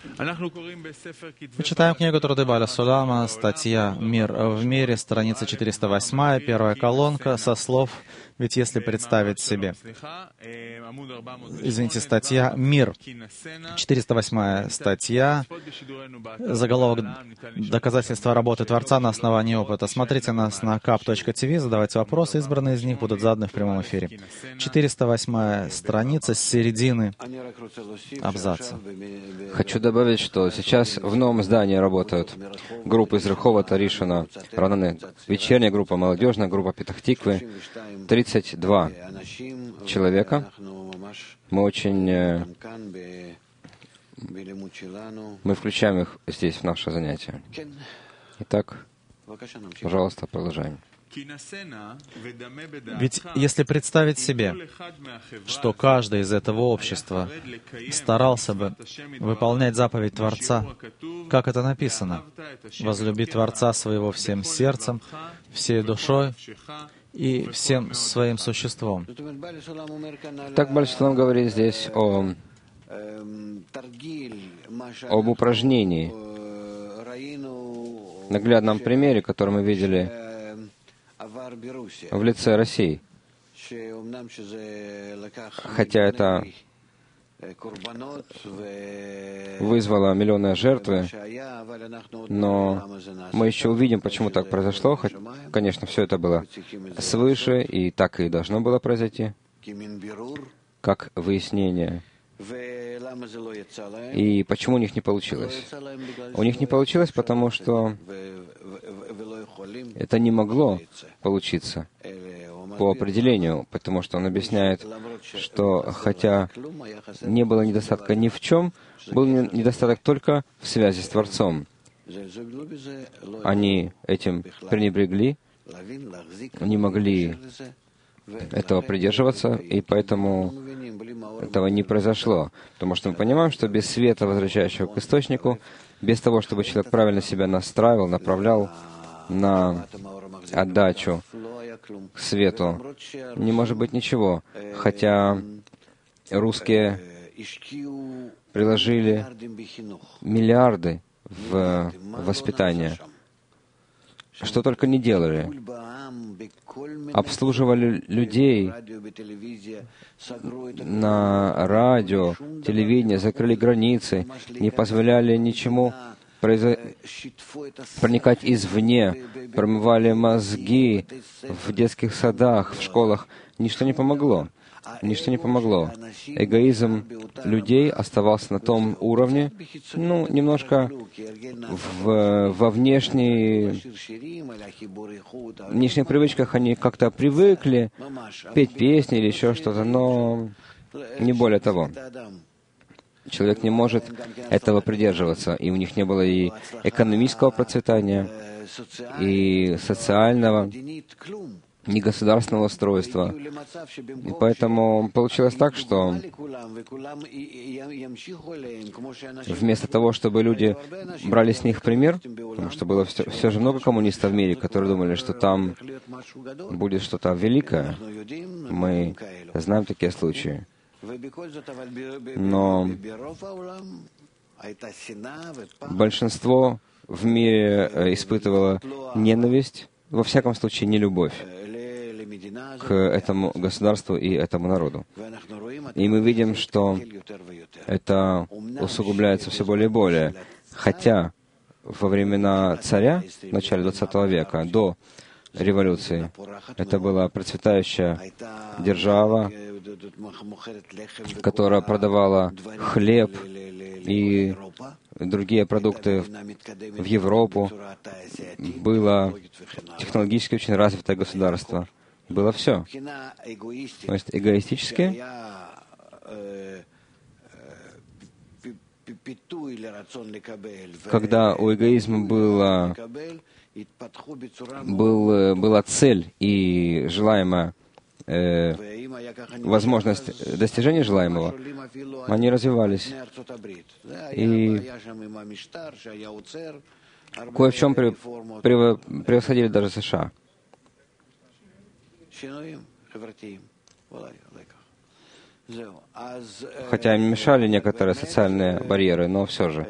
Мы читаем книгу Труды Баля Сулама, статья «Мир в мире», страница 408, первая колонка, со слов «Ведь если представить себе...» Извините, статья «Мир», 408 статья, заголовок «Доказательства работы Творца на основании опыта». Смотрите нас на kap.tv, задавайте вопросы, избранные из них будут заданы в прямом эфире. 408 страница с середины абзаца. Хочу добавить, что сейчас в новом здании работают группы из Рыховата, Ришона, Рананы, вечерняя группа, молодежная группа Петах-Тиквы, 32 человека. Мы включаем их здесь, в наше занятие. Итак, пожалуйста, продолжаем. Ведь если представить себе, что каждый из этого общества старался бы выполнять заповедь Творца, как это написано, «Возлюби Творца своего всем сердцем, всей душой и всем своим существом». Так Баль Сулам говорит здесь об упражнении, наглядном примере, который мы видели в лице России. Хотя это вызвало миллионы жертвы, но мы еще увидим, почему так произошло. Конечно, все это было свыше, и так и должно было произойти, как выяснение. И почему у них не получилось? У них не получилось, потому что это не могло получиться по определению, потому что он объясняет, что хотя не было недостатка ни в чем, был недостаток только в связи с Творцом. Они этим пренебрегли, не могли этого придерживаться, и поэтому этого не произошло. Потому что мы понимаем, что без света, возвращающего к источнику, без того, чтобы человек правильно себя настраивал, направлял на отдачу к свету, не может быть ничего. Хотя русские приложили миллиарды в воспитание. Что только не делали. Обслуживали людей на радио, телевидении, закрыли границы, не позволяли ничему проникать извне, промывали мозги в детских садах, в школах. Ничто не помогло. Ничто не помогло. Эгоизм людей оставался на том уровне, немножко во внешних привычках они как-то привыкли петь песни или еще что-то, но не более того. Человек не может этого придерживаться, и у них не было и экономического процветания, и социального, ни государственного устройства. И поэтому получилось так, что вместо того, чтобы люди брали с них пример, потому что было все же много коммунистов в мире, которые думали, что там будет что-то великое. Мы знаем такие случаи. Но большинство в мире испытывало ненависть, во всяком случае, не любовь к этому государству и этому народу. И мы видим, что это усугубляется все более и более. Хотя во времена царя, в начале 20 века, до революции, это была процветающая держава, которая продавала хлеб и другие продукты в Европу. Было технологически очень развитое государство. Было все. То есть эгоистически когда у эгоизма была цель и желаемая возможность достижения желаемого, они развивались. И кое в чем превосходили даже США. Хотя им мешали некоторые социальные барьеры, но все же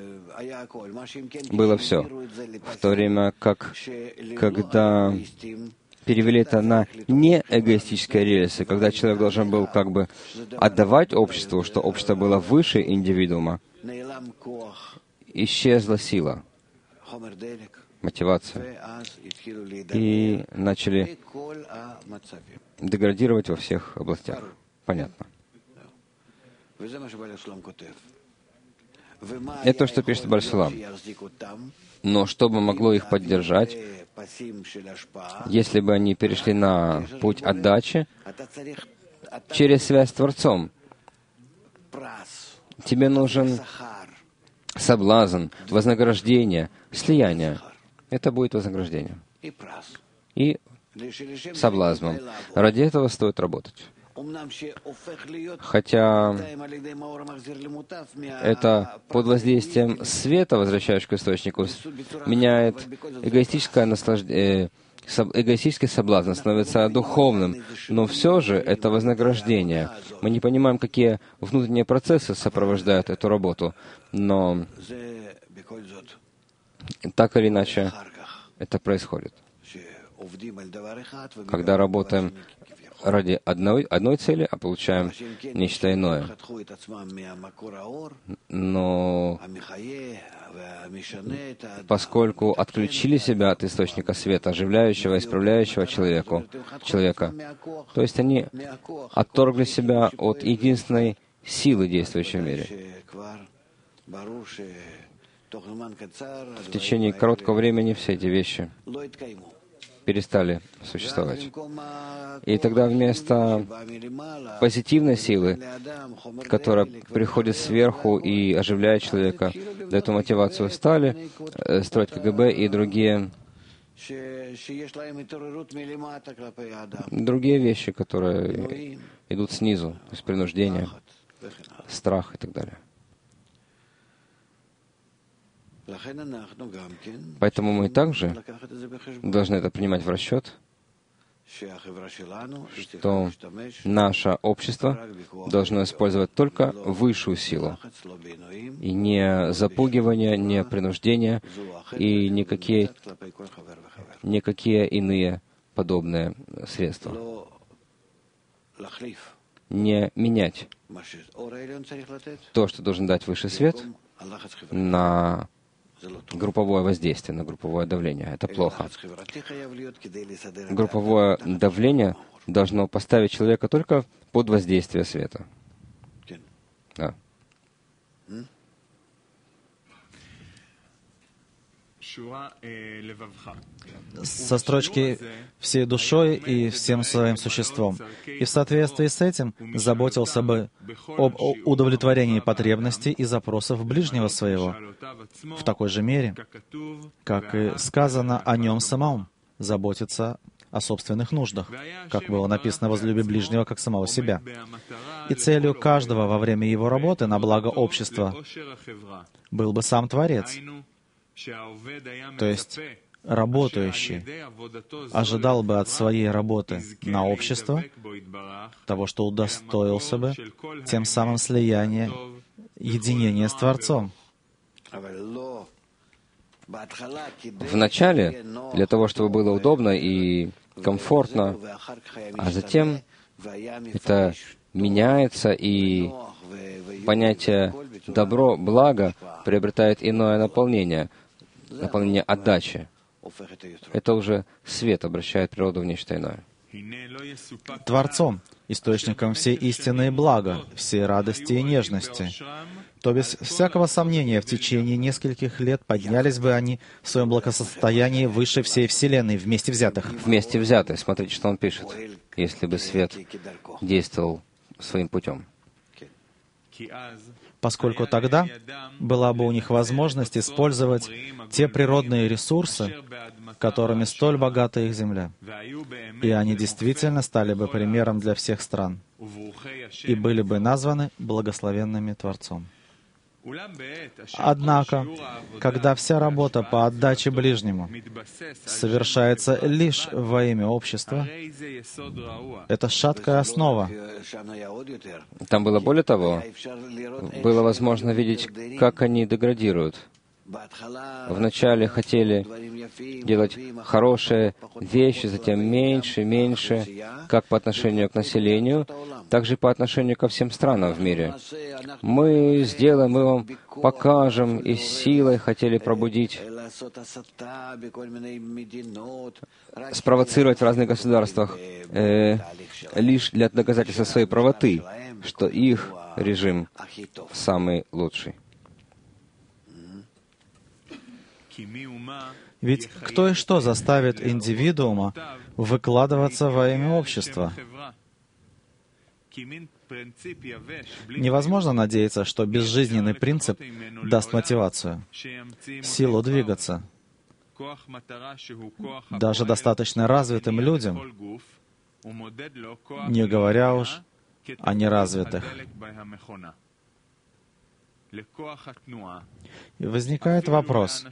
было все. В то время как, когда перевели это на неэгоистические рельсы, когда человек должен был как бы отдавать обществу, что общество было выше индивидуума, исчезла сила, мотивация, и начали деградировать во всех областях. Понятно. Это то, что пишет Баль-Сулам. Но что бы могло их поддержать, если бы они перешли на путь отдачи через связь с Творцом? Тебе нужен соблазн, вознаграждение, слияние. Это будет вознаграждение. И соблазном. Ради этого стоит работать. Хотя это под воздействием света, возвращающего к источнику, меняет эгоистический соблазн, становится духовным, но все же это вознаграждение. Мы не понимаем, какие внутренние процессы сопровождают эту работу, но так или иначе это происходит. Когда работаем ради одной цели, а получаем нечто иное. Но поскольку отключили себя от источника света, оживляющего, исправляющего человека, то есть они отторгли себя от единственной силы, действующей в мире. В течение короткого времени все эти вещи перестали существовать. И тогда вместо позитивной силы, которая приходит сверху и оживляет человека, дает ему мотивацию, стали строить КГБ и другие вещи, которые идут снизу, то есть принуждение, страх и так далее. Поэтому мы также должны это принимать в расчет, что наше общество должно использовать только высшую силу, и не запугивание, не принуждение, и никакие иные подобные средства. Не менять то, что должен дать высший свет, на групповое воздействие, на групповое давление. Это плохо. Групповое давление должно поставить человека только под воздействие света. Да. Со строчки «всей душой и всем своим существом». И в соответствии с этим заботился бы об удовлетворении потребностей и запросов ближнего своего в такой же мере, как и сказано о нем самом, заботиться о собственных нуждах, как было написано «возлюби ближнего, как самого себя». И целью каждого во время его работы на благо общества был бы сам Творец. То есть работающий ожидал бы от своей работы на общество того, что удостоился бы тем самым слияния, единения с Творцом. Вначале, для того, чтобы было удобно и комфортно, а затем это меняется, и понятие «добро», «благо» приобретает иное наполнение отдачи. Это уже свет обращает природу в нечто иное. Творцом, источником всей истины и блага, всей радости и нежности. То без всякого сомнения в течение нескольких лет поднялись бы они в своем благосостоянии выше всей Вселенной, вместе взятых. Вместе взятые. Смотрите, что он пишет. Если бы свет действовал своим путем. Поскольку тогда была бы у них возможность использовать те природные ресурсы, которыми столь богата их земля. И они действительно стали бы примером для всех стран и были бы названы благословенными Творцом. Однако, когда вся работа по отдаче ближнему совершается лишь во имя общества, это шаткая основа. Там было более того, было возможно видеть, как они деградируют. Вначале хотели делать хорошие вещи, затем меньше, меньше, как по отношению к населению, так же и по отношению ко всем странам в мире. Мы сделаем, мы вам покажем, и силой хотели пробудить, спровоцировать в разных государствах лишь для доказательства своей правоты, что их режим самый лучший. Ведь кто и что заставит индивидуума выкладываться во имя общества? Невозможно надеяться, что безжизненный принцип даст мотивацию, силу двигаться. Даже достаточно развитым людям, не говоря уж о неразвитых. И возникает вопрос,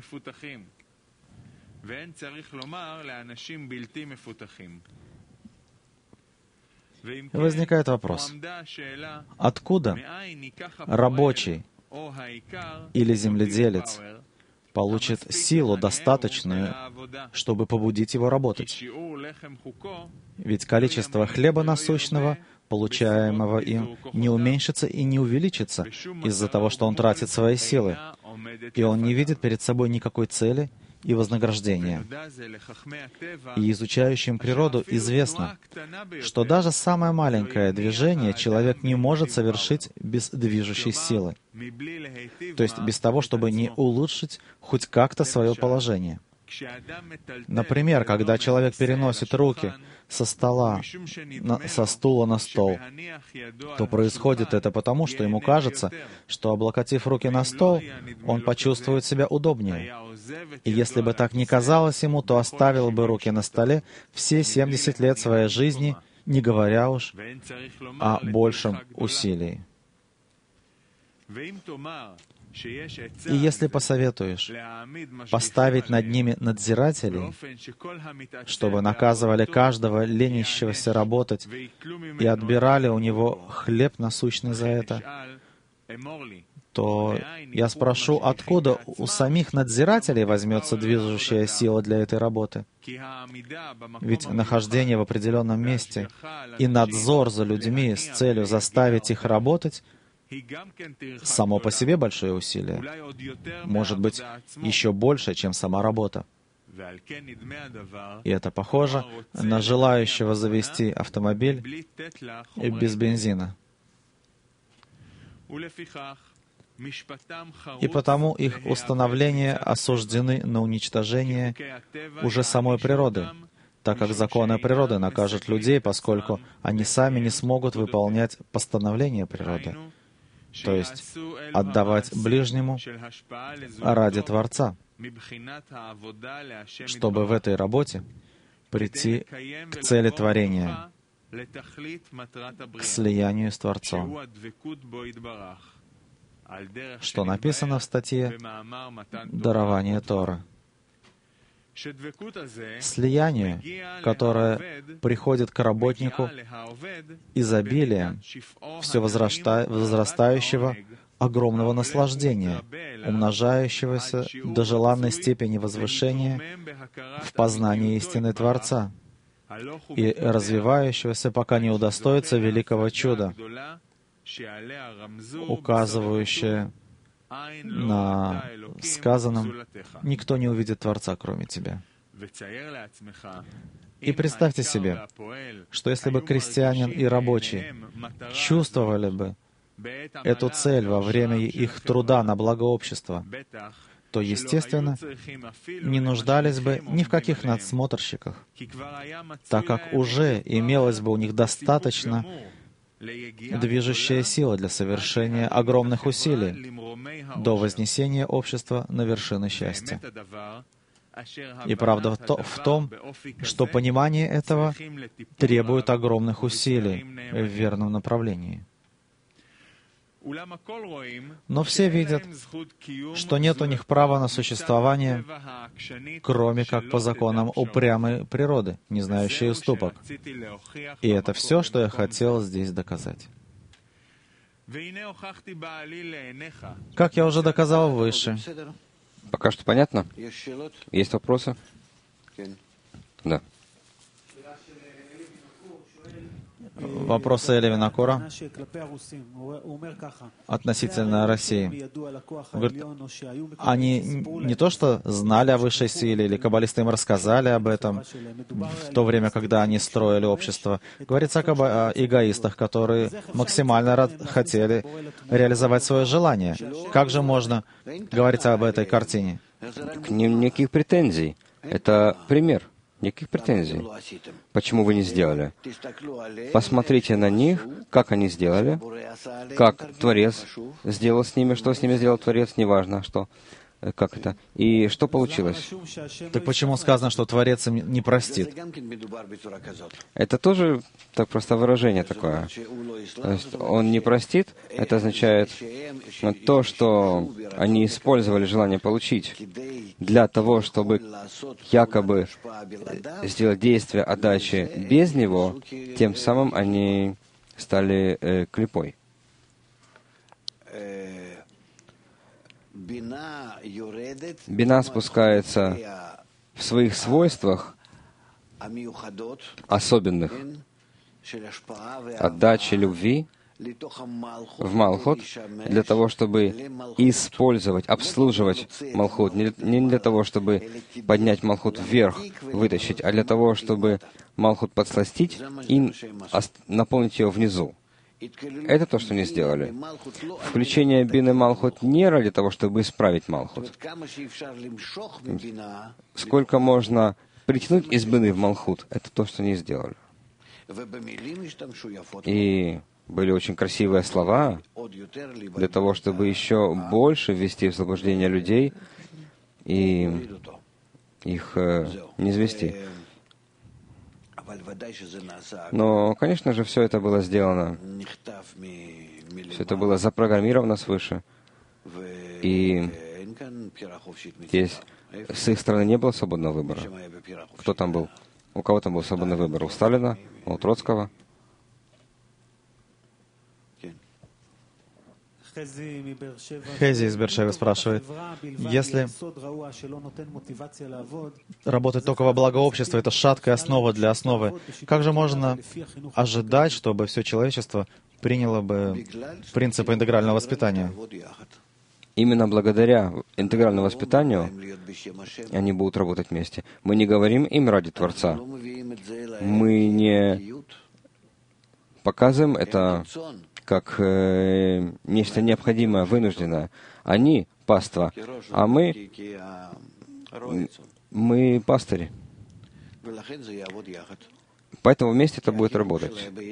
откуда рабочий или земледелец получит силу достаточную, чтобы побудить его работать? Ведь количество хлеба насущного, получаемого им, не уменьшится и не увеличится из-за того, что он тратит свои силы, и он не видит перед собой никакой цели и вознаграждения. И изучающим природу известно, что даже самое маленькое движение человек не может совершить без движущей силы, то есть без того, чтобы не улучшить хоть как-то свое положение. Например, когда человек переносит руки со стула на стол, то происходит это потому, что ему кажется, что, облокотив руки на стол, он почувствует себя удобнее. И если бы так не казалось ему, то оставил бы руки на столе все 70 лет своей жизни, не говоря уж о большем усилии. И если посоветуешь поставить над ними надзирателей, чтобы наказывали каждого ленящегося работать и отбирали у него хлеб насущный за это, то я спрошу, откуда у самих надзирателей возьмется движущая сила для этой работы? Ведь нахождение в определенном месте и надзор за людьми с целью заставить их работать само по себе большое усилие, может быть, еще больше, чем сама работа. И это похоже на желающего завести автомобиль без бензина. И потому их установления осуждены на уничтожение уже самой природы, так как законы природы накажут людей, поскольку они сами не смогут выполнять постановления природы, то есть отдавать ближнему ради Творца, чтобы в этой работе прийти к цели творения, к слиянию с Творцом, что написано в статье «Дарование Торы». Слияние, которое приходит к работнику изобилием все возрастающего огромного наслаждения, умножающегося до желанной степени возвышения в познании истины Творца и развивающегося, пока не удостоится великого чуда, указывающее на сказанном: «Никто не увидит Творца, кроме тебя». И представьте себе, что если бы крестьянин и рабочий чувствовали бы эту цель во время их труда на благо общества, то, естественно, не нуждались бы ни в каких надсмотрщиках, так как уже имелось бы у них достаточно движущая сила для совершения огромных усилий до вознесения общества на вершины счастья. И правда в том, что понимание этого требует огромных усилий в верном направлении. Но все видят, что нет у них права на существование, кроме как по законам упрямой природы, не знающей уступок. И это все, что я хотел здесь доказать. Как я уже доказал выше. Пока что понятно? Есть вопросы? Да. Вопросы Эли Винокура относительно России. Говорит, они не то что знали о высшей силе, или каббалисты им рассказали об этом в то время, когда они строили общество. Говорится о эгоистах, которые максимально хотели реализовать свое желание. Как же можно говорить об этой картине? К ним никаких претензий. Это пример. Никаких претензий. Почему вы не сделали? Посмотрите на них, как они сделали, как Творец сделал с ними, что с ними сделал Творец, неважно, что, как это, и что получилось. Так почему сказано, что Творец им не простит? Это тоже так просто выражение такое. То есть Он не простит, это означает то, что они использовали желание получить для того, чтобы якобы сделать действие отдачи без Него, тем самым они стали клипой. Бина спускается в своих свойствах особенных отдачи любви в Малхут для того, чтобы использовать, обслуживать Малхут, не для того, чтобы поднять Малхут вверх, вытащить, а для того, чтобы Малхут подсластить и наполнить ее внизу. Это то, что они сделали. Включение Бины Малхут не ради того, чтобы исправить Малхут. Сколько можно притянуть из Бины в Малхут, это то, что они сделали. И были очень красивые слова для того, чтобы еще больше ввести в заблуждение людей и их не извести. Но, конечно же, все это было сделано. Все это было запрограммировано свыше. И здесь с их стороны не было свободного выбора. Кто там был? У кого там был свободный выбор? У Сталина? У Троцкого? Хези из Бершевы спрашивает, если работать только во благо общества — это шаткая основа для основы, как же можно ожидать, чтобы все человечество приняло бы принципы интегрального воспитания? Именно благодаря интегральному воспитанию они будут работать вместе. Мы не говорим им ради Творца. Мы не показываем это как нечто необходимое, вынужденное. Они — паства, а мы пастыри. Поэтому вместе это будет работать.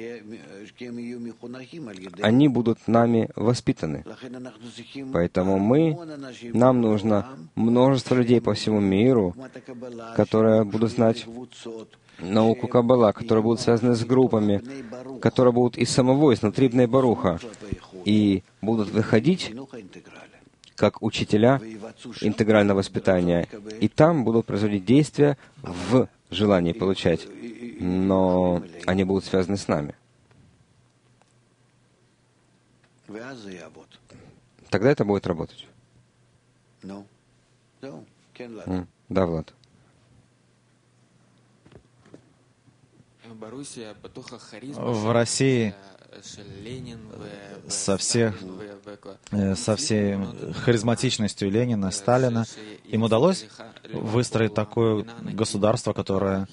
Они будут нами воспитаны. Поэтому нам нужно множество людей по всему миру, которые будут знать науку Каббала, которые будут связаны с группами, которые будут из самого, изнутри Бней Баруха, и будут выходить как учителя интегрального воспитания. И там будут производить действия в желании получать, но они будут связаны с нами. Тогда это будет работать. Да, Влад. В России со всей харизматичностью Ленина, Сталина им удалось выстроить такое государство, которое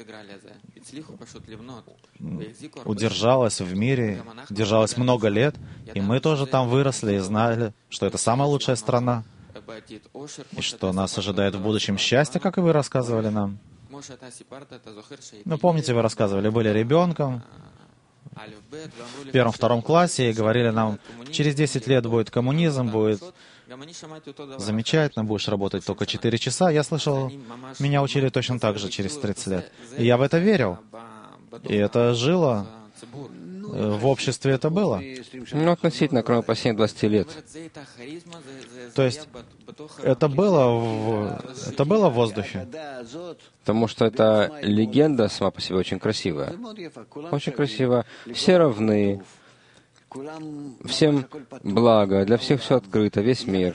удержалось в мире, держалось много лет, и мы тоже там выросли и знали, что это самая лучшая страна, и что нас ожидает в будущем счастье, как и вы рассказывали нам. Ну, помните, вы рассказывали, были ребенком в первом-втором классе и говорили нам, через 10 лет будет коммунизм, будет замечательно, будешь работать только 4 часа. Я слышал, меня учили точно так же через 30 лет. И я в это верил. И это жило В обществе это было. Ну, относительно, кроме последних 20 лет. То есть это было в воздухе. Потому что эта легенда сама по себе очень красивая. Очень красиво. Все равны. Всем благо, для всех все открыто, весь мир.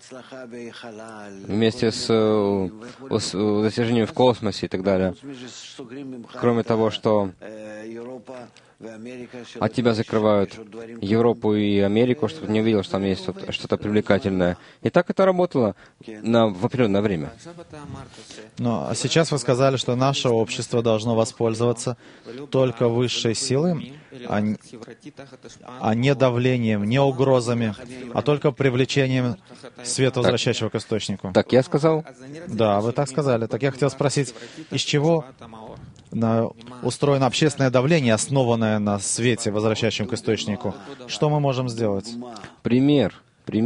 Вместе с достижением в космосе и так далее. Кроме того, что от тебя закрывают Европу и Америку, чтобы ты не увидел, что там есть что-то привлекательное. И так это работало в определенное время. А сейчас вы сказали, что наше общество должно воспользоваться только высшей силой, а не давлением, не угрозами, а только привлечением света, возвращающего к источнику. Так я сказал? Да, вы так сказали. Так я хотел спросить, из чего устроено общественное давление, основанное на свете, возвращающем к источнику? Что мы можем сделать? Пример.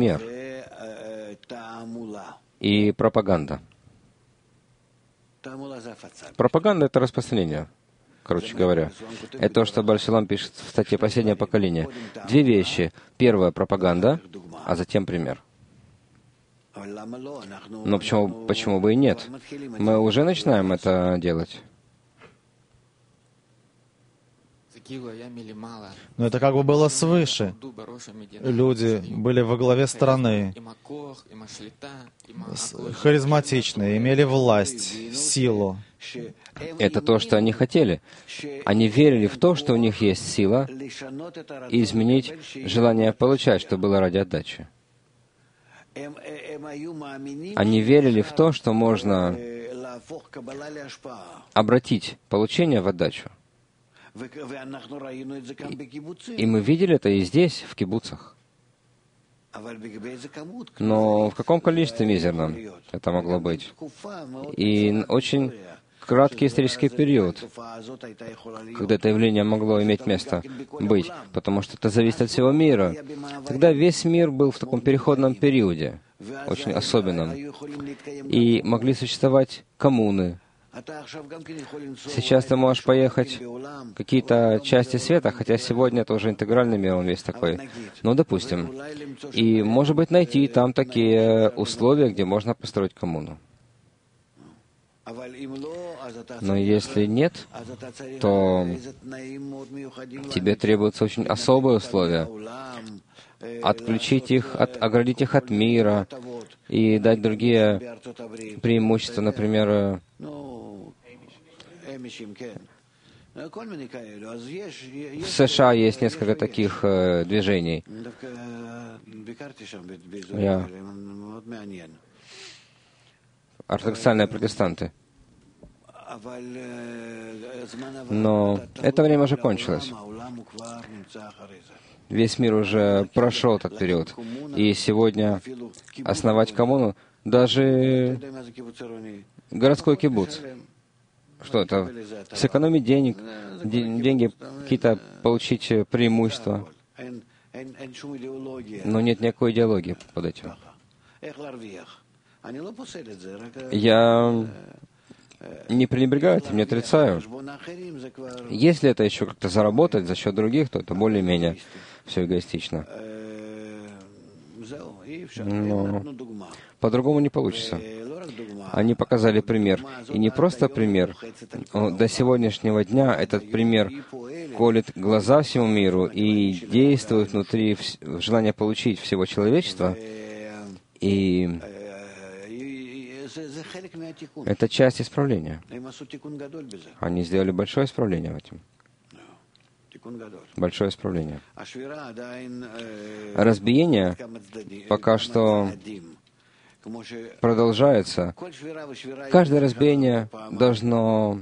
И пропаганда. Пропаганда — это распространение, короче говоря. Это то, что Бар-Силам пишет в статье «Последнее поколение». Две вещи. Первое — пропаганда, а затем пример. Но почему бы и нет? Мы уже начинаем это делать. Но это как бы было свыше. Люди были во главе страны, харизматичные, имели власть, силу. Это то, что они хотели. Они верили в то, что у них есть сила, и изменить желание получать, что было ради отдачи. Они верили в то, что можно обратить получение в отдачу. И мы видели это и здесь, в кибуцах. Но в каком количестве мизерном это могло быть? И очень краткий исторический период, когда это явление могло иметь место быть, потому что это зависит от всего мира. Тогда весь мир был в таком переходном периоде, очень особенном, и могли существовать коммуны. Сейчас ты можешь поехать в какие-то части света, хотя сегодня это уже интегральный мир, он весь такой. Ну, допустим. И, может быть, найти там такие условия, где можно построить коммуну. Но если нет, то тебе требуются очень особые условия. Отключить их, оградить их от мира и дать другие преимущества, например, в США есть несколько таких движений. Ортодоксальные протестанты. Но это время уже кончилось. Весь мир уже прошел этот период. И сегодня основать коммуну, даже городской кибуц. Что это? Сэкономить денег, деньги какие-то получить преимущества. Но нет никакой идеологии под этим. Я не пренебрегаю этим, не отрицаю. Если это еще как-то заработать за счет других, то это более-менее все эгоистично. Но по-другому не получится. Они показали пример. И не просто пример. До сегодняшнего дня этот пример колет глаза всему миру и действует внутри желания получить всего человечества. И это часть исправления. Они сделали большое исправление в этом. Большое исправление. Разбиение пока что продолжается. Каждое разбиение должно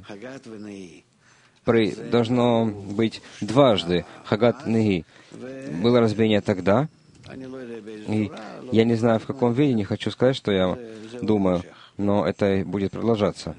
быть дважды. Хагат Неги. Было разбиение тогда, и я не знаю, в каком виде, не хочу сказать, что я думаю, но это будет продолжаться.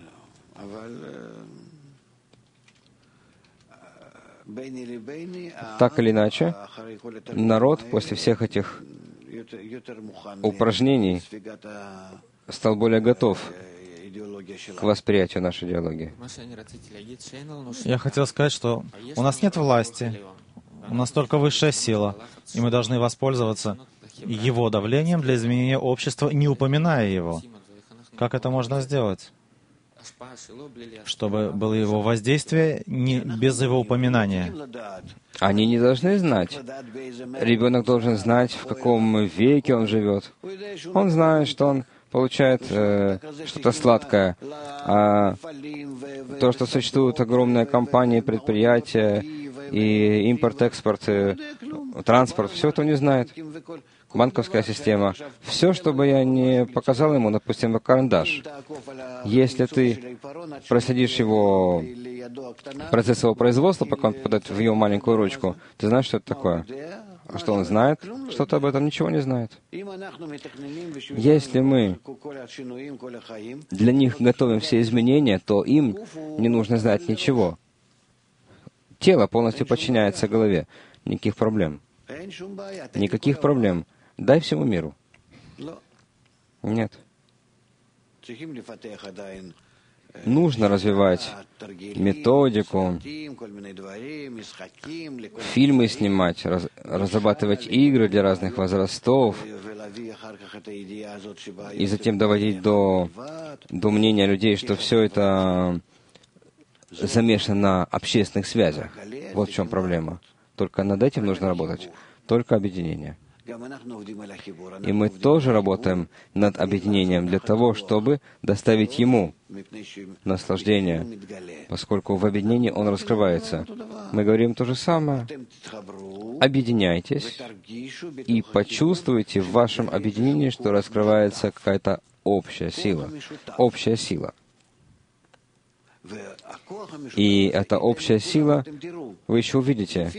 Так или иначе, народ после всех этих упражнений стал более готов к восприятию нашей идеологии. Я хотел сказать, что у нас нет власти. У нас только высшая сила, и мы должны воспользоваться его давлением для изменения общества, не упоминая его. Как это можно сделать? Чтобы было его воздействие без его упоминания. Они не должны знать. Ребенок должен знать, в каком веке он живет. Он знает, что он получает что-то сладкое. А то, что существуют огромные компании, предприятия, и импорт, экспорт, транспорт, все это он не знает. Банковская система. Все, чтобы я не показал ему, допустим, карандаш. Если ты проследишь его, процесс его производства, пока он попадает в его маленькую ручку, ты знаешь, что это такое? А что он знает? Что-то об этом ничего не знает. Если мы для них готовим все изменения, то им не нужно знать ничего. Тело полностью подчиняется голове. Никаких проблем. Никаких проблем. Дай всему миру. Нет. Нужно развивать методику, фильмы снимать, разрабатывать игры для разных возрастов, и затем доводить до мнения людей, что все это замешано на общественных связях. Вот в чем проблема. Только над этим нужно работать. Только объединение. И мы тоже работаем над объединением для того, чтобы доставить ему наслаждение, поскольку в объединении он раскрывается. Мы говорим то же самое. Объединяйтесь и почувствуйте в вашем объединении, что раскрывается какая-то общая сила. Общая сила. И эта общая сила, вы еще увидите,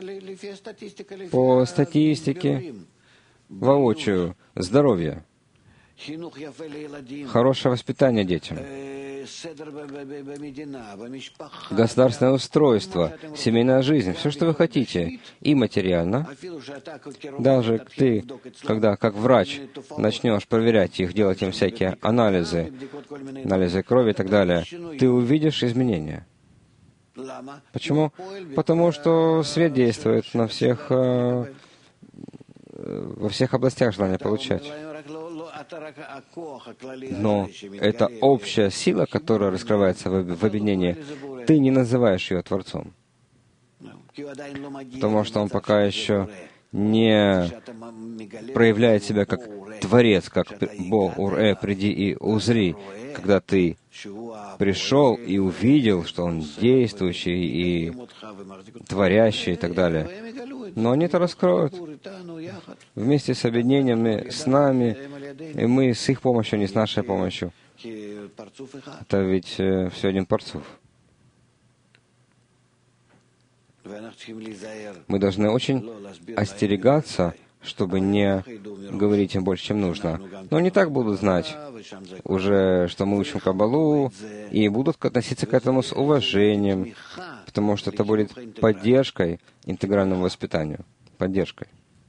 по статистике, воочию, здоровье, хорошее воспитание детям, государственное устройство, семейная жизнь, все, что вы хотите, и материально. Даже ты, когда как врач начнешь проверять их, делать им всякие анализы крови и так далее, ты увидишь изменения. Почему? Потому что свет действует на всех, во всех областях желания получать. Но это общая сила, которая раскрывается в объединении, ты не называешь ее Творцом. Потому что он пока еще не проявляет себя как Творец, как Бог, Ур-Э, приди и узри, когда ты пришел и увидел, что он действующий и творящий и так далее. Но они это раскроют вместе с объединениями, с нами, и мы с их помощью, не с нашей помощью. Это ведь все один парцуф. Мы должны очень остерегаться, чтобы не говорить им больше, чем нужно. Но они так будут знать уже, что мы учим Каббалу, и будут относиться к этому с уважением, потому что это будет поддержкой интегральному воспитанию. Поддержкой.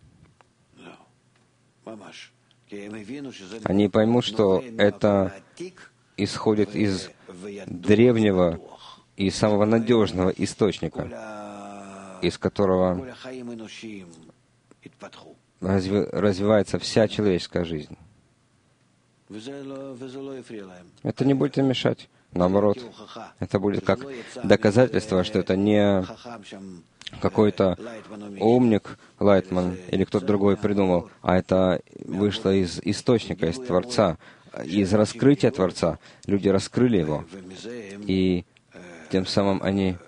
Они поймут, что это исходит из древнего и самого надежного источника, из которого развивается вся человеческая жизнь. Это не будет им мешать. Наоборот, это будет как доказательство, что это не какой-то умник, Лайтман или кто-то другой придумал, а это вышло из источника, из Творца, из раскрытия Творца. Люди раскрыли его, и тем самым они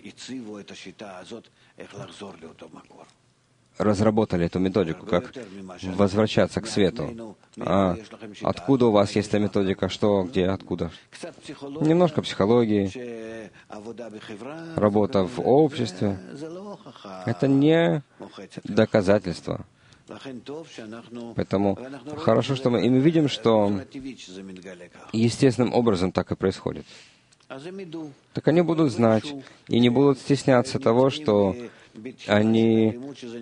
разработали эту методику, как возвращаться к свету. А откуда у вас есть эта методика? Что, где, откуда? Немножко психологии, работа в обществе. Это не доказательство. Поэтому хорошо, что мы видим, что естественным образом так и происходит. Так они будут знать и не будут стесняться того, что они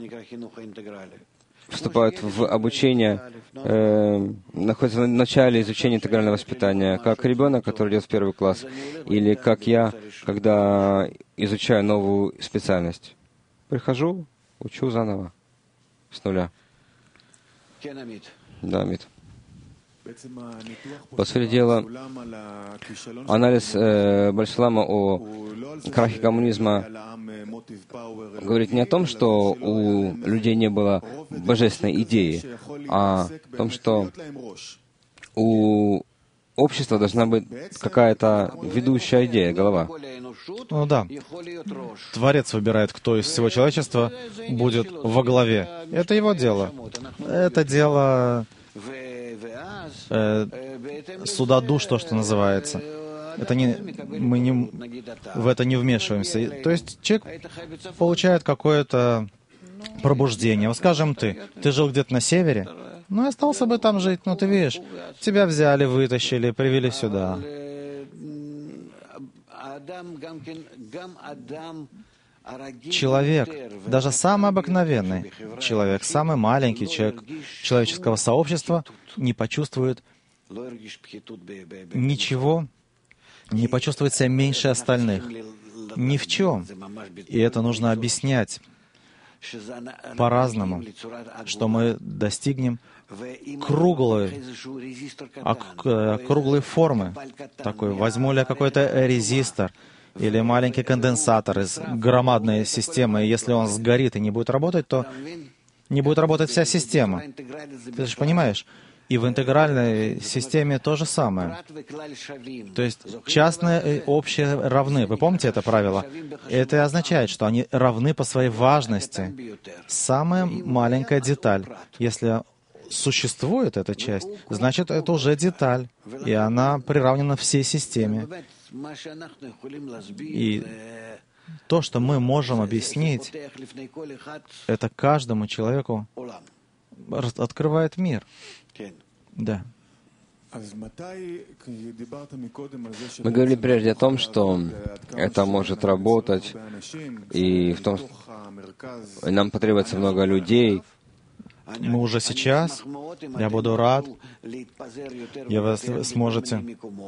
вступают в обучение, находятся в начале изучения интегрального воспитания, как ребенок, который идет в первый класс, или как я, когда изучаю новую специальность. прихожу, учу заново, с нуля. Да, Мит. По сути дела, анализ Бальшалама о крахе коммунизма говорит не о том, что у людей не было божественной идеи, а о том, что у общества должна быть какая-то ведущая идея, голова. Ну да. Творец выбирает, кто из всего человечества будет во главе. Это его дело. Это дело суда душ, то, что называется. Мы в это не вмешиваемся. То есть человек получает какое-то пробуждение. Вот скажем, ты жил где-то на севере, ну и остался бы там жить, ну ты видишь, тебя взяли, вытащили, привели сюда. Человек, даже самый обыкновенный человек, самый маленький человек человеческого сообщества не почувствует ничего, не почувствует себя меньше остальных. Ни в чем. И это нужно объяснять по-разному, что мы достигнем круглой формы. Такой, возьму ли я какой-то резистор или маленький конденсатор из громадной системы, и если он сгорит и не будет работать, то не будет работать вся система. Ты же понимаешь? И в интегральной системе то же самое. То есть частное и общее равны. Вы помните это правило? Это и означает, что они равны по своей важности. Самая маленькая деталь. Если существует эта часть, значит, это уже деталь. И она приравнена всей системе. И то, что мы можем объяснить, это каждому человеку открывает мир. Да. Мы говорили прежде о том, что это может работать, и в том, нам потребуется много людей. Мы уже сейчас, я буду рад, и вы сможете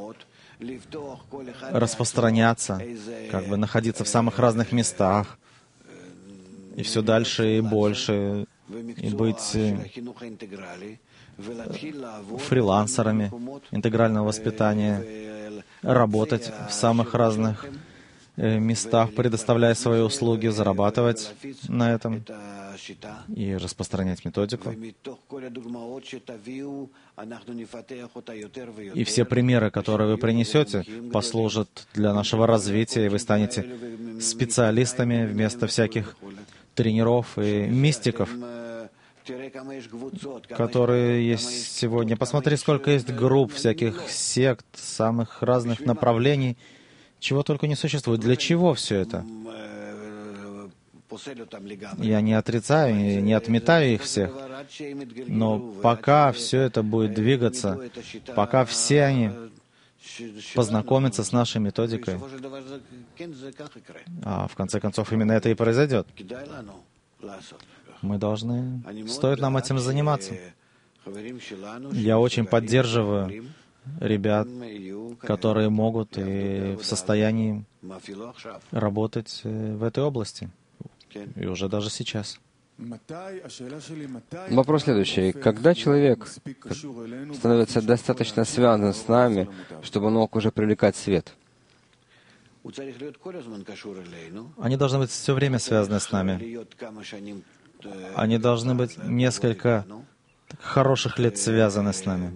распространяться, как бы находиться в самых разных местах, и все дальше и больше, и быть фрилансерами интегрального воспитания, работать в самых разных местах, предоставляя свои услуги, зарабатывать на этом и распространять методику. И все примеры, которые вы принесете, послужат для нашего развития, и вы станете специалистами вместо всяких тренеров и мистиков, которые есть сегодня. Посмотри, сколько есть групп, всяких сект, самых разных направлений, чего только не существует. Для чего все это? Я не отрицаю, не отметаю их всех, но пока все это будет двигаться, пока все они познакомятся с нашей методикой, а в конце концов именно это и произойдет. Мы должны, стоит нам этим заниматься. Я очень поддерживаю ребят, которые могут и в состоянии работать в этой области. И уже даже сейчас. Вопрос следующий. Когда человек становится достаточно связан с нами, чтобы он мог уже привлекать свет? Они должны быть все время связаны с нами. Они должны быть несколько хороших лет связаны с нами.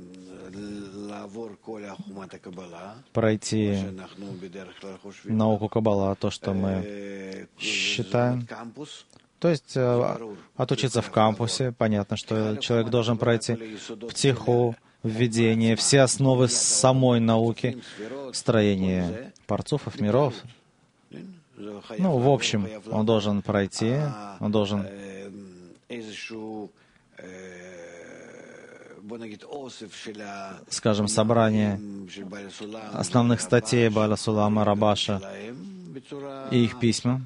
Пройти науку Каббала, то, что мы считаем. То есть отучиться в кампусе. Понятно, что человек должен пройти птиху, введение, все основы самой науки, строение парцуфов, миров. Ну, в общем, он должен пройти, он должен скажем, собрание основных статей Бааля Сулама, Рабаша и их письма,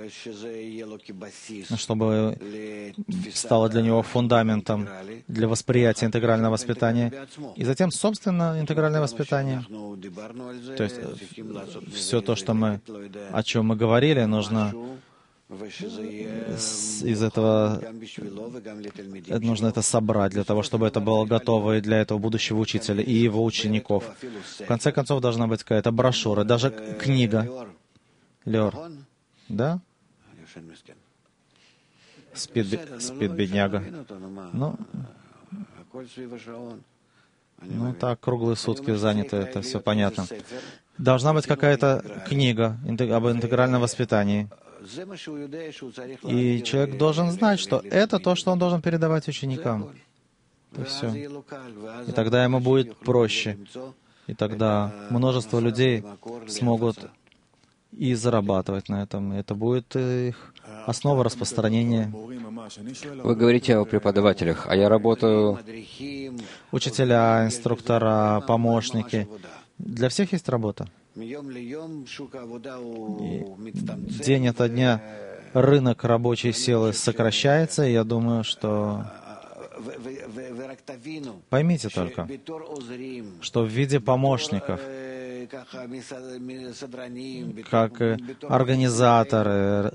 чтобы стало для него фундаментом для восприятия интегрального воспитания, и затем, собственно, интегральное воспитание. То есть все то, что о чем мы говорили, нужно из этого нужно это собрать, для того, чтобы это было готово и для этого будущего учителя, и его учеников. В конце концов, должна быть какая-то брошюра, даже книга. Леор, да? Спит бедняга. Ну так, круглые сутки заняты, это все понятно. Должна быть какая-то книга об интегральном воспитании. И человек должен знать, что это то, что он должен передавать ученикам. Это все. И тогда ему будет проще. И тогда множество людей смогут и зарабатывать на этом. Это будет их основа распространения. Вы говорите о преподавателях, а я работаю... Учителя, инструктора, помощники. Для всех есть работа. И день ото дня рынок рабочей силы сокращается, и я думаю, что... Поймите только, что в виде помощников, как организаторы,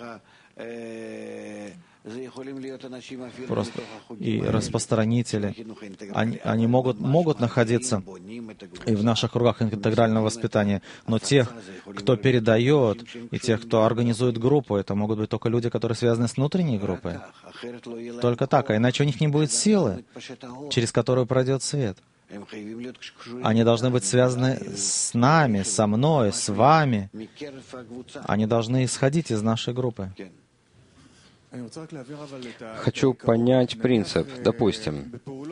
просто и распространители, они могут находиться и в наших кругах интегрального воспитания, но тех, кто передает, и тех, кто организует группу, это могут быть только люди, которые связаны с внутренней группой. Только так, а иначе у них не будет силы, через которую пройдет свет. Они должны быть связаны с нами, со мной, с вами. Они должны исходить из нашей группы. Хочу понять принцип. Допустим,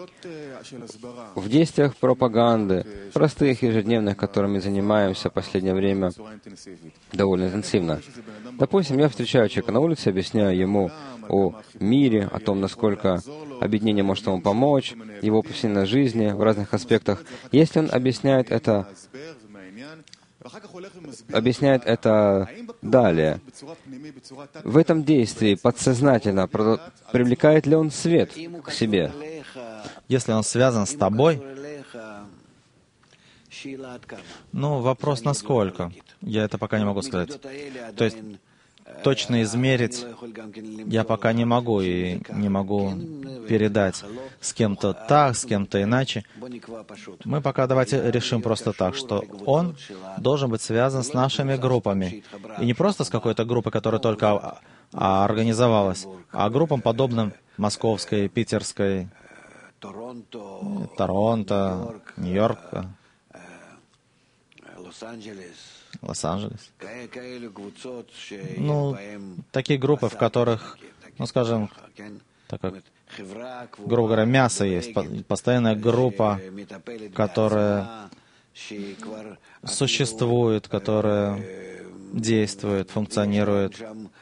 в действиях пропаганды, простых, ежедневных, которыми занимаемся в последнее время довольно интенсивно. Допустим, я встречаю человека на улице, объясняю ему о мире, о том, насколько объединение может ему помочь, его повседневной жизни в разных аспектах. Если он объясняет это далее, в этом действии подсознательно привлекает ли он свет к себе? Если он связан с тобой, вопрос насколько? Я это пока не могу сказать. То есть точно измерить я пока не могу, и не могу передать с кем-то так, с кем-то иначе. Мы пока давайте решим просто так, что он должен быть связан с нашими группами. И не просто с какой-то группой, которая только организовалась, а группам, подобным Московской, Питерской, Торонто, Нью-Йорка, Лос-Анджелес. Такие группы, в которых, скажем, так как, грубо говоря, мясо есть, постоянная группа, которая существует, которая действует, функционирует,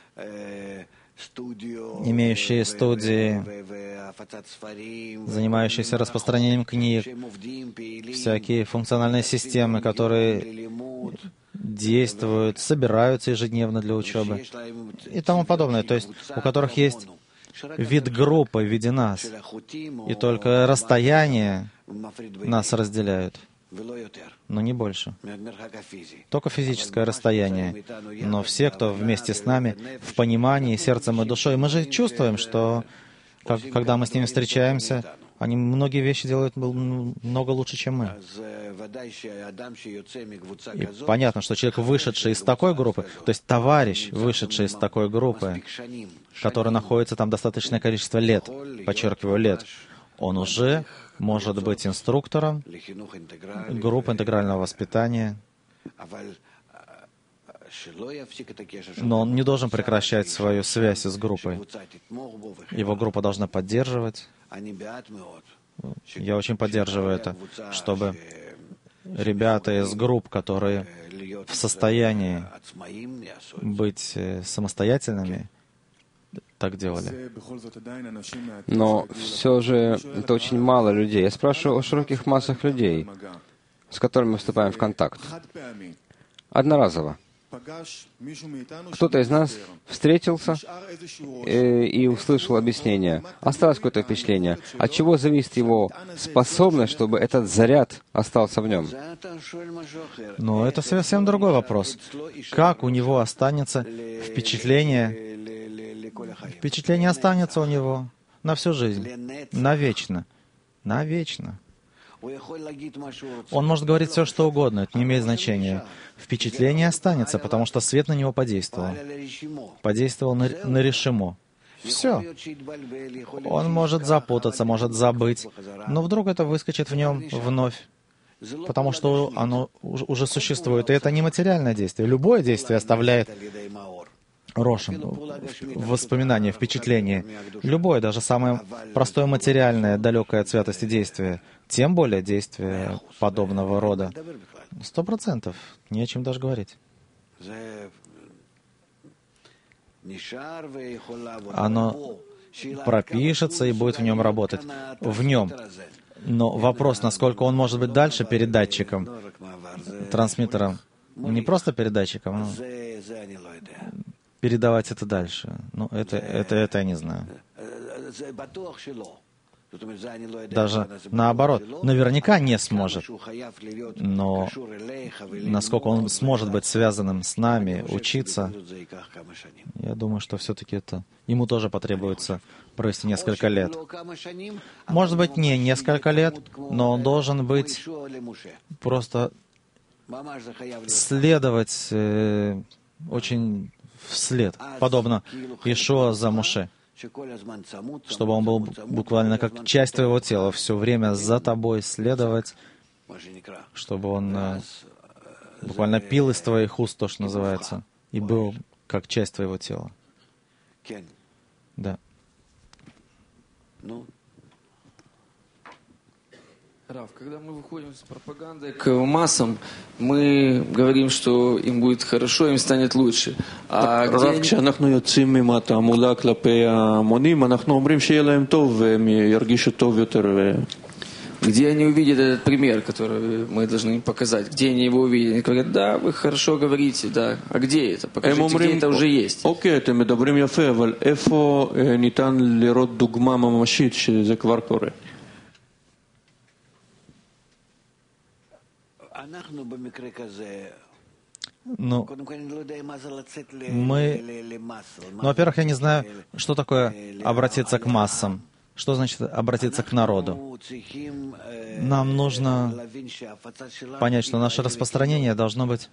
имеющие студии, занимающиеся распространением книг, всякие функциональные системы, которые действуют, собираются ежедневно для учебы и тому подобное. То есть у которых есть вид группы в виде нас, и только расстояние нас разделяют, но не больше. Только физическое расстояние. Но все, кто вместе с нами, в понимании, сердцем и душой, мы же чувствуем, что когда мы с ними встречаемся, они многие вещи делают много лучше, чем мы. И понятно, что человек, вышедший из такой группы, то есть товарищ, вышедший из такой группы, который находится там достаточное количество лет, подчеркиваю, лет, он уже может быть инструктором группы интегрального воспитания, но он не должен прекращать свою связь с группой. Его группа должна поддерживать. Я очень поддерживаю это, чтобы ребята из групп, которые в состоянии быть самостоятельными, так делали. Но все же это очень мало людей. Я спрашиваю о широких массах людей, с которыми мы вступаем в контакт. Одноразово. кто-то из нас встретился и услышал объяснение. Осталось какое-то впечатление. От чего зависит его способность, чтобы этот заряд остался в нем? Но это совсем другой вопрос. Как у него останется впечатление? Впечатление останется у него на всю жизнь, навечно. Навечно. Он может говорить все, что угодно, это не имеет значения. Впечатление останется, потому что свет на него подействовал. Подействовал на решимо. Все. Он может запутаться, может забыть, но вдруг это выскочит в нем вновь, потому что оно уже существует. И это не материальное действие. Любое действие оставляет рошем, воспоминание, впечатление. Любое, даже самое простое материальное, далекое от святости действие, тем более действие подобного рода. 100%. Не о чем даже говорить. Оно пропишется и будет в нем работать. В нем. Но вопрос, насколько он может быть дальше передатчиком, трансмиттером, не просто передатчиком, но передавать это дальше. Ну, это я не знаю. Даже наоборот, наверняка не сможет. Но насколько он сможет быть связанным с нами, учиться, я думаю, что все-таки это ему тоже потребуется провести несколько лет. Может быть, не несколько лет, но он должен быть просто следовать очень вслед, подобно Иешуа за Моше, чтобы он был буквально как часть твоего тела, все время за тобой следовать, чтобы он буквально пил из твоих уст, то, что называется, и был как часть твоего тела. Да. Рав, когда мы выходим с пропагандой к массам, мы говорим, что им будет хорошо, им станет лучше. רב, כשאנחנו יוצאים עם התעמולה כלפי ההמונים, אנחנו אומרים שיהיה להם טוב והם ירגישו טוב יותר. Где они увидят этот пример, который мы должны им показать? Где они его увидят? Они говорят, да, вы хорошо говорите, да. А где это? Покажите, где это уже есть. אוקיי, אתם מדברים יפה, אבל איפה ניתן לראות דוגמה ממשית שזה כבר קורה? Ну, во-первых, я не знаю, что такое обратиться к массам. Что значит обратиться к народу? Нам нужно понять, что наше распространение должно быть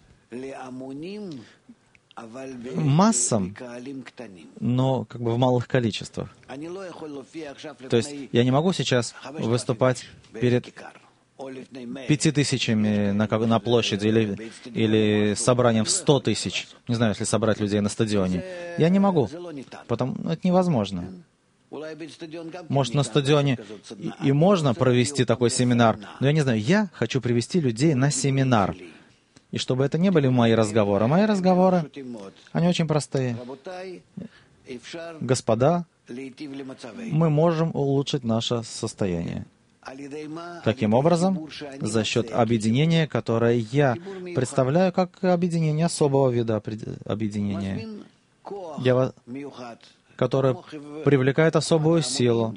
массам, но как бы в малых количествах. То есть я не могу сейчас выступать перед 5000 на площади или собранием в 100 тысяч. Не знаю, если собрать людей на стадионе. Я не могу, потому что это невозможно. Может, на стадионе и можно провести такой семинар, но я не знаю, я хочу привести людей на семинар. И чтобы это не были мои разговоры. Мои разговоры, они очень простые. Господа, мы можем улучшить наше состояние. Каким образом? За счет объединения, которое я представляю как объединение особого вида объединения, которое привлекает особую силу,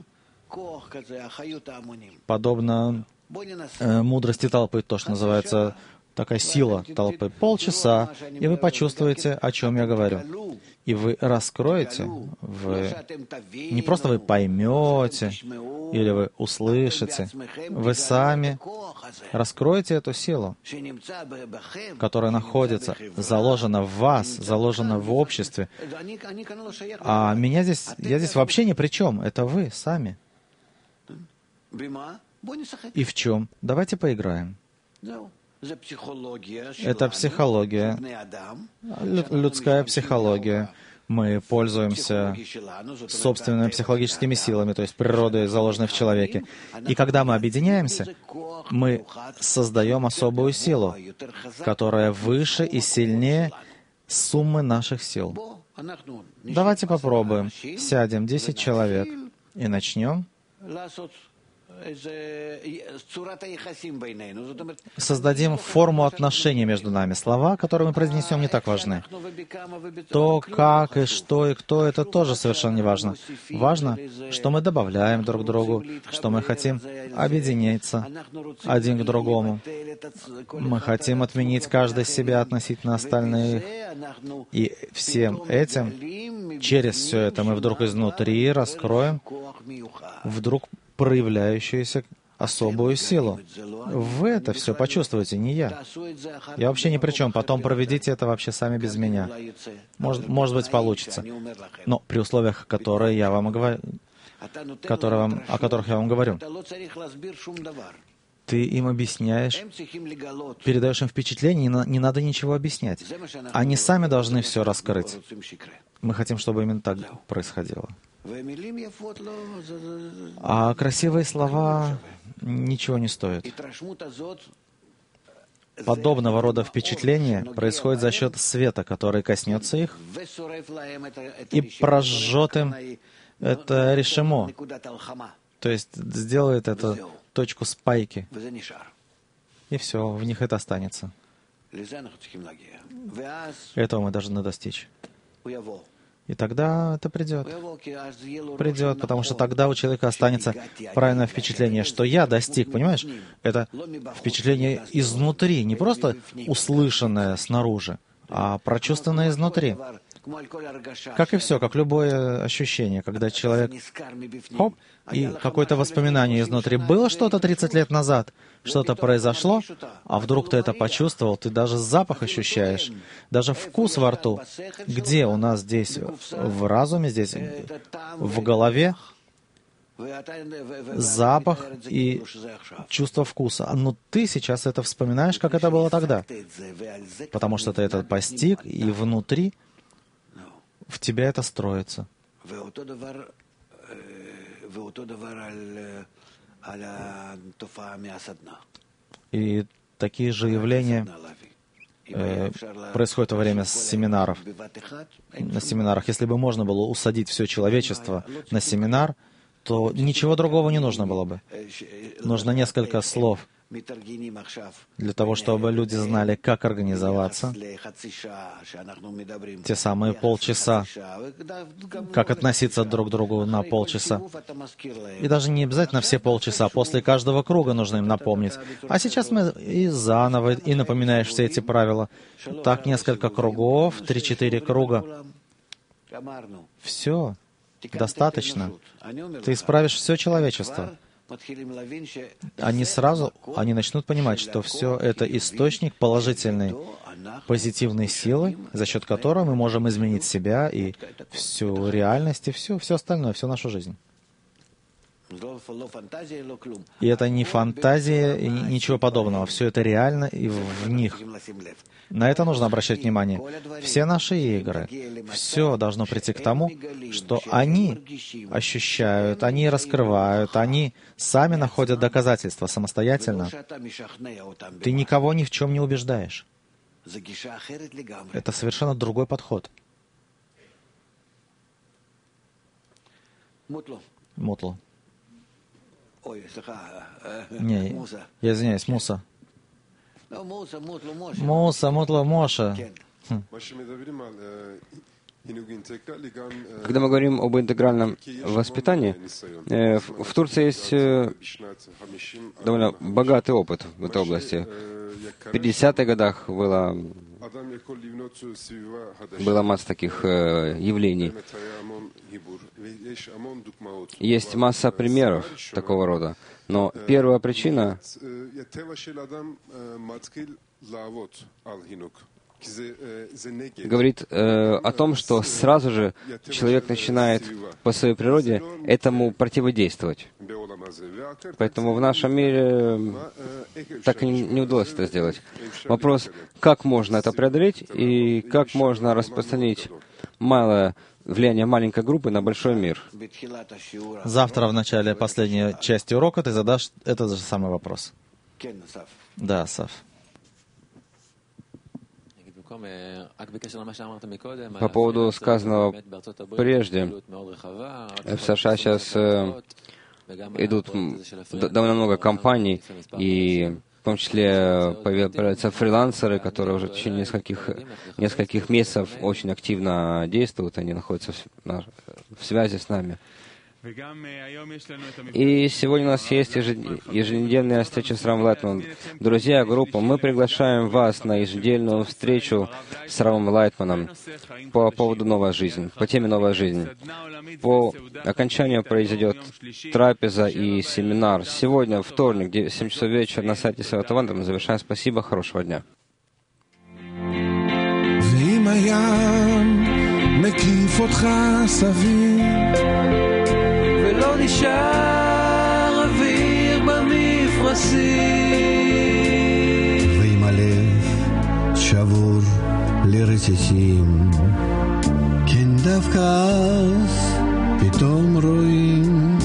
подобно мудрости толпы, то, что называется такая сила толпы. Полчаса, и вы почувствуете, о чем я говорю. И вы раскроете, не просто вы поймете, или вы услышите, вы сами раскроете эту силу, которая находится, заложена в вас, заложена в обществе. А я здесь вообще ни при чем, это вы сами. И в чем? Давайте поиграем. Это психология, людская психология. Мы пользуемся собственными психологическими силами, то есть природой, заложенной в человеке. И когда мы объединяемся, мы создаем особую силу, которая выше и сильнее суммы наших сил. Давайте попробуем. Сядем 10 человек и начнем создадим форму отношений между нами. Слова, которые мы произнесем, не так важны. То, как и что и кто, это тоже совершенно не важно. Важно, что мы добавляем друг другу, что мы хотим объединиться один к другому. Мы хотим отменить каждый себя относительно остальных. И всем этим, через все это, мы вдруг изнутри раскроем вдруг проявляющуюся особую силу. Вы это все почувствуете, не я. Я вообще ни при чем. Потом проведите это вообще сами без меня. Может быть, получится. Но при условиях, которые я вам говорю, о которых я вам говорю. Ты им объясняешь, передаешь им впечатление, не надо ничего объяснять. Они сами должны все раскрыть. Мы хотим, чтобы именно так происходило. А красивые слова ничего не стоят. Подобного рода впечатление происходит за счет света, который коснется их и прожжет им это решимо, то есть сделает эту точку спайки, и все, в них это останется. Этого мы должны достичь. И тогда это придет. Придет, потому что тогда у человека останется правильное впечатление, что я достиг, понимаешь? Это впечатление изнутри, не просто услышанное снаружи, а прочувствованное изнутри. Как и все, как любое ощущение, когда человек, хоп, и какое-то воспоминание изнутри. Было что-то 30 лет назад, что-то произошло, а вдруг ты это почувствовал, ты даже запах ощущаешь, даже вкус во рту. Где у нас здесь в разуме, здесь в голове запах и чувство вкуса. Но ты сейчас это вспоминаешь, как это было тогда, потому что ты это постиг, и внутри в тебя это строится. И такие же явления происходят во время семинаров. На семинарах, если бы можно было усадить все человечество на семинар, то ничего другого не нужно было бы. Нужно несколько слов для того, чтобы люди знали, как организоваться, те самые полчаса, как относиться друг к другу на полчаса. И даже не обязательно все полчаса, после каждого круга нужно им напомнить. А сейчас мы и заново, и напоминаешь все эти правила. Так несколько кругов, 3-4 круга. Все, достаточно. Ты исправишь все человечество. Они начнут понимать, что все это источник положительной, позитивной силы, за счет которой мы можем изменить себя и всю реальность, и все остальное, всю нашу жизнь. И это не фантазия, и ничего подобного. Все это реально и в них. На это нужно обращать внимание. Все наши игры, все должно прийти к тому, что они ощущают, они раскрывают, они сами находят доказательства самостоятельно. Ты никого ни в чем не убеждаешь. Это совершенно другой подход. Мутло. Не, я извиняюсь, Муса. Мутло, Моша. Когда мы говорим об интегральном воспитании, в Турции есть довольно богатый опыт в этой области. В 50-х годах была масса таких явлений. Есть масса примеров такого рода. Но первая причина говорит о том, что сразу же человек начинает по своей природе этому противодействовать. Поэтому в нашем мире так и не удалось это сделать. Вопрос, как можно это преодолеть и как можно распространить влияние маленькой группы на большой мир. Завтра в начале последней части урока ты задашь этот же самый вопрос. Да, Сав. По поводу сказанного прежде, в США сейчас идут довольно много компаний, и в том числе появляются фрилансеры, которые уже в течение нескольких месяцев очень активно действуют, они находятся в связи с нами. И сегодня у нас есть еженедельная встреча с Равом Лайтманом. Друзья, группа, мы приглашаем вас на еженедельную встречу с Равом Лайтманом по поводу «Новая жизнь», по теме «Новая жизнь». По окончанию произойдет трапеза и семинар. Сегодня, вторник, 7 часов вечера на сайте Севатавандра. Мы завершаем. Спасибо, хорошего дня. ולא נשאר אוויר במפרשים ועם הלב שבור לרסיסים כן דווקא אז פתאום רואים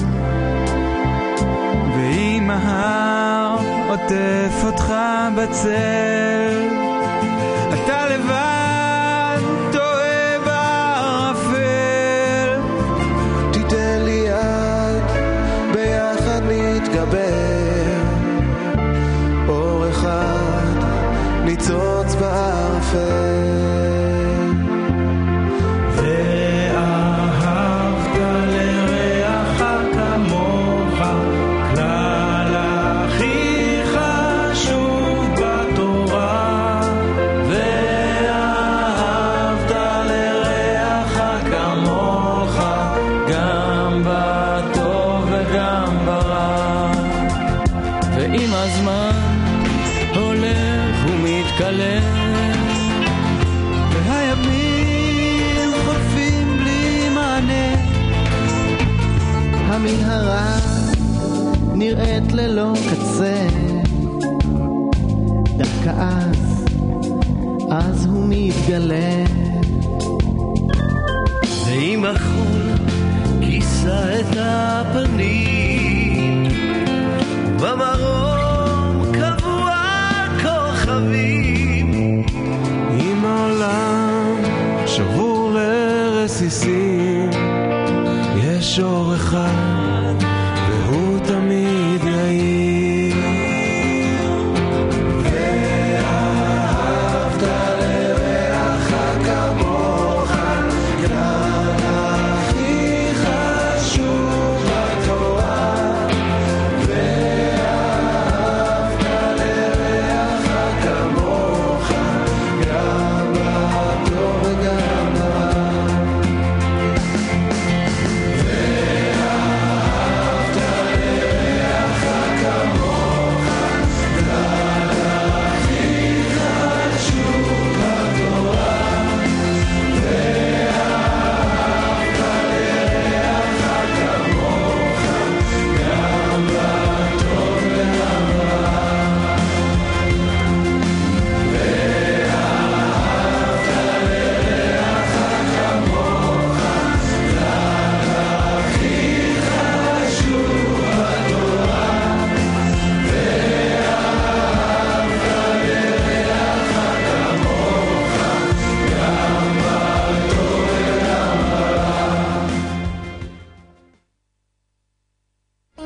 ואם ההר עוטף אותך בצל אתה לבד טועה בערפל תיתן לי יד ביחד נתגבר אור אחד ניצוץ בערפל והימים חולפים בלי מענה המנהרה נראית ללא קצה